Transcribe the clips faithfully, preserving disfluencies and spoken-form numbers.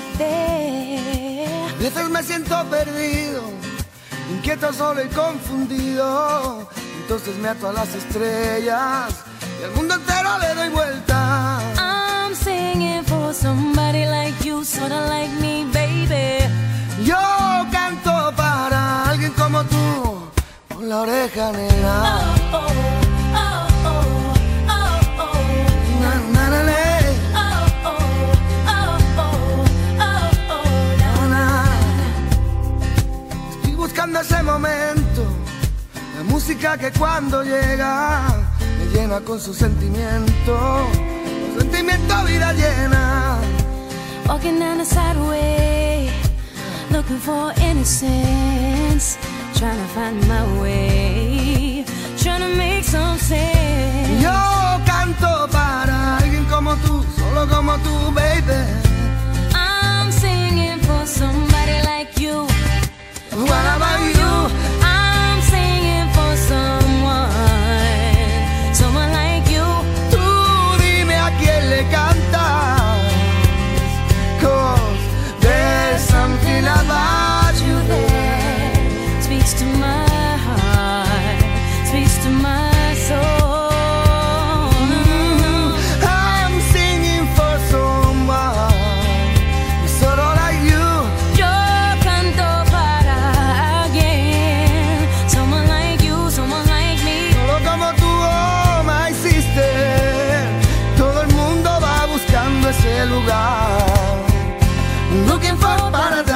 there. A veces me siento perdido, inquieto, solo y confundido. Entonces me ato a las estrellas y al mundo entero le doy vuelta. I'm singing for somebody like you, sorta like me, baby. Yo canto para alguien como tú, con la oreja negra. Oh, oh, oh, oh, oh, oh. Na, na, na, na. Oh, oh, oh, oh, oh, oh, na, na. Estoy buscando ese momento, la música que cuando llega me llena con su sentimiento, con sentimiento vida llena. Walking down the sideway, looking for innocence, trying to find my way, trying to make some sense. Yo canto para alguien como tú, solo como tú, baby. I'm singing for somebody like you. What about you? I'm singing for someone, someone like you. Tú dime a quién le cantas, 'cause there's something about you there. Speaks to my heart, speaks to my soul. Mm, I'm singing for someone solo like you. Yo canto para alguien, someone like you, someone like me. Solo como tú, oh my sister. Todo el mundo va buscando ese lugar, looking for paradise.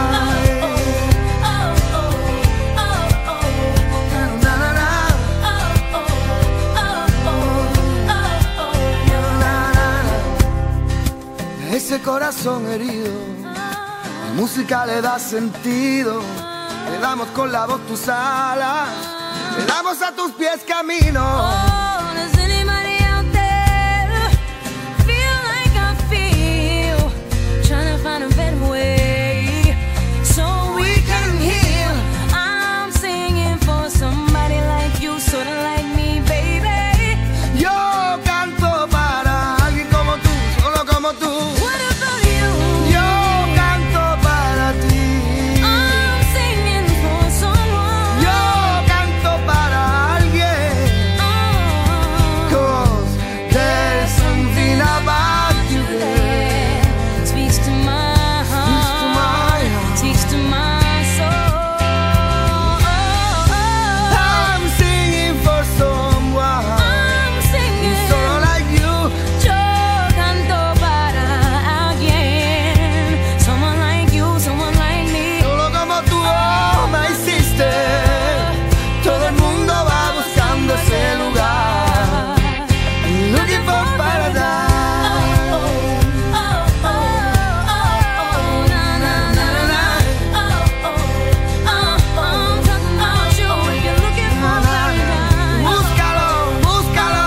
Ese corazón herido, la música le da sentido. Le damos con la voz tus alas, le damos a tus pies camino. Oh, does anybody out there feel like I feel? Trying to find a better way so we can heal. I'm singing for somebody like you, sorta like me, baby. Yo canto para alguien como tú, solo como tú. What about you? Yo canto para ti. I'm singing for someone. Yo canto para alguien, Oh, 'cause there's something about you there. speaks to my Speaks to my heart, heart. speaks to my soul. I'm singing for someone I'm singing. solo like you. Yo canto para alguien, someone like you, someone like me. Solo como tú, oh my sister. Todo el mundo va buscando ese lugar, looking for paradise. Búscalo, búscalo.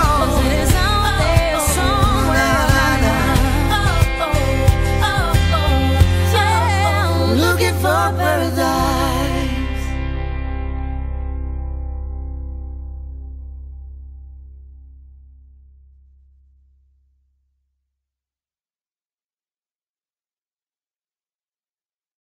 Looking for paradise.